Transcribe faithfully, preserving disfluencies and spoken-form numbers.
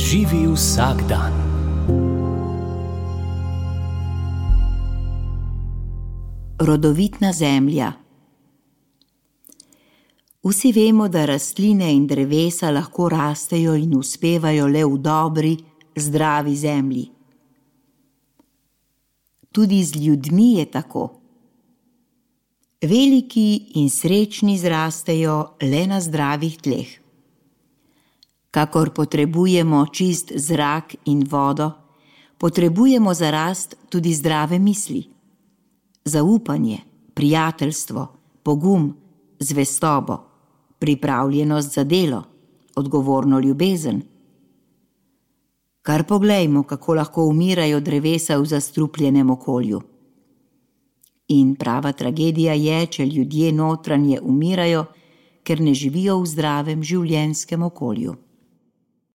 Živi vsak dan. Rodovitna zemlja. Vsi vemo, da rastline in drevesa lahko rastejo in uspevajo le v dobri, zdravi zemlji. Tudi z ljudmi je tako. Veliki in srečni zrastejo le na zdravih tleh. Kakor potrebujemo čist zrak in vodo, potrebujemo za rast tudi zdrave misli. Zaupanje, prijateljstvo, pogum, zvestobo, pripravljenost za delo, odgovorno ljubezen. Kar poglejmo, kako lahko umirajo drevesa v zastrupljenem okolju. In prava tragedija je, če ljudje notranje umirajo, ker ne živijo v zdravem življenjskem okolju.